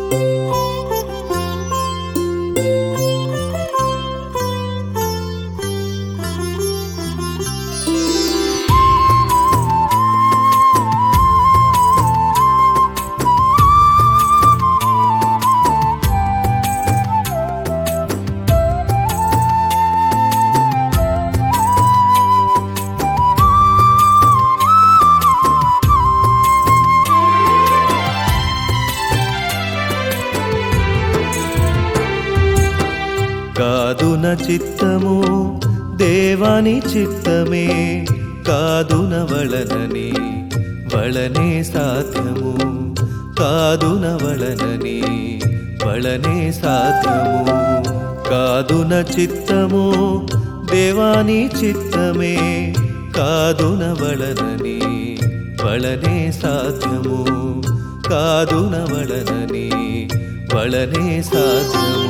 కాదున చిత్తము దేవాని చిత్తమే కాదున వళనని వళనే సాధ్యము కాదున వళనని వళనే సాధ్యము కాదున చిత్తము దేవాని చిత్తమే కాదున వళనని వళనే సాధ్యము కాదున వళనని వళనే సాధ్యము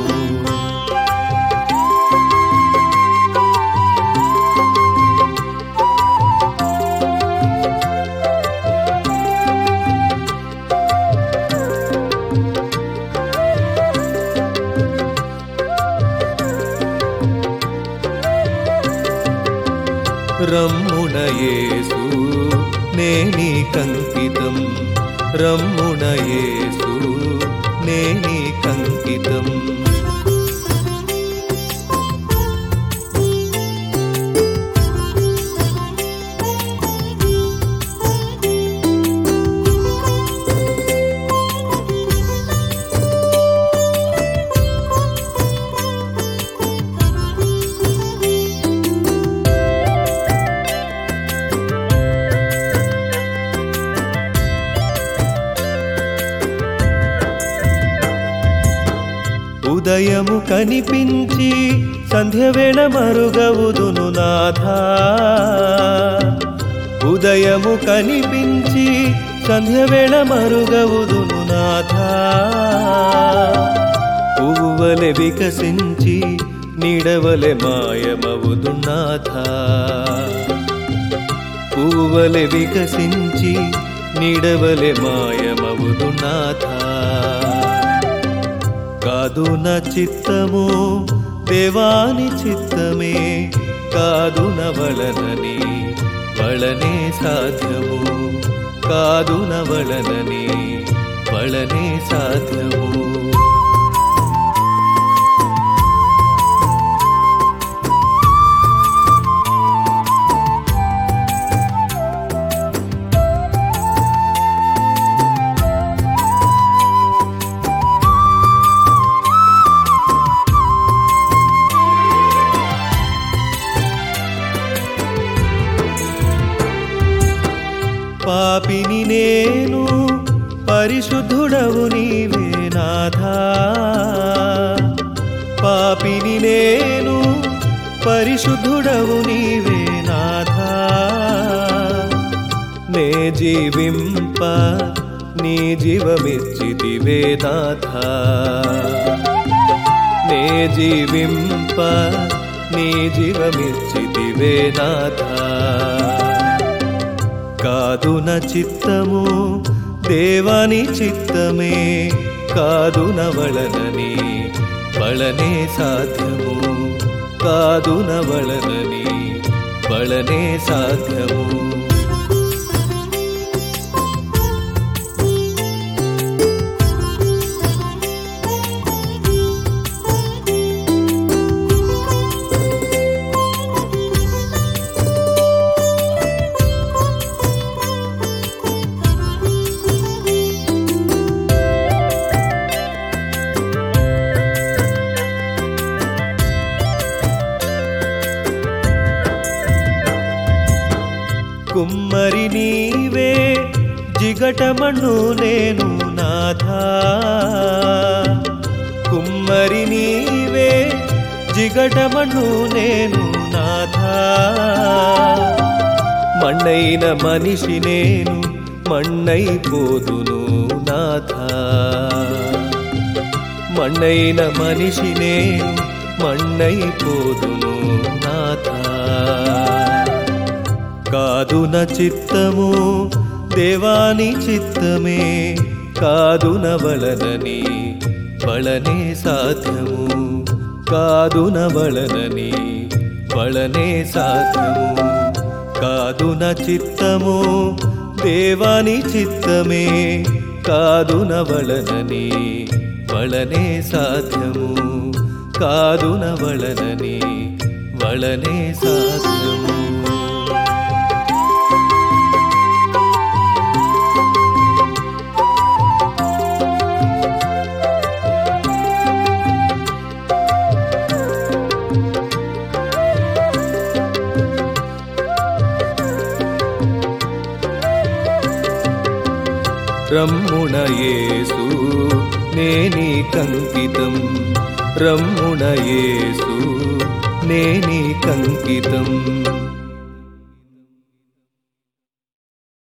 రమ్మున యేసు నేని కంకితం రమ్మున యేసు నేని కంకితం ఉదయము కనిపించి సంధ్యవేళ మరుగవుదును నాథా ఉదయము కనిపించి సంధ్యవేళ మరుగవుదును నాథా పువ్వువలె వికసించి నీడవలె మాయమవుదు నాథా పువ్వువలె వికసించి నీడవలె మాయమవుదు నాథా కాదున చిత్తము దేవాని చిత్తమే కాదున వళనని వళనే సాధ్యము కాదున వళనని వళనే సాధ్యము పాపిని నేను పరిశుద్ధుడవు నీవే నాథా పాపిని నేను పరిశుద్ధుడవు నీవే నాథా నే జీవింప నీ జీవమిచ్చితివే నాథా నే జీవింప నీ జీవమిచ్చితివే నాథా కాదున చిత్తము దేవాని చిత్తమే కాదున వళనని వళనే సాధ్యము కాదున వళనని వళనే సాధ్యము కుమ్మరి నీవే జిగటమణు నేను నాథా కుమ్మరి నీవే జిగటమణు నేను నాథా మಣ್ಣైన మనిషి నేను మಣ್ಣైపోదును నాథా మಣ್ಣైన మనిషి నేను మಣ್ಣైపోదును నాథా కాదున చిత్తము దేవాని చిత్తమే కాదునవలనని వళనే సాధ్యము కాదునవలనని వళనే సాధ్యము కాదున చిత్తము దేవాని చిత్తమే కాదునవలనని వళనే సాధ్యము కాదునవలనని వళనే సాధ్యము రమ్ముణ యేసు నేనీకంకితం రమ్ముణ యేసు నేనీకంకితం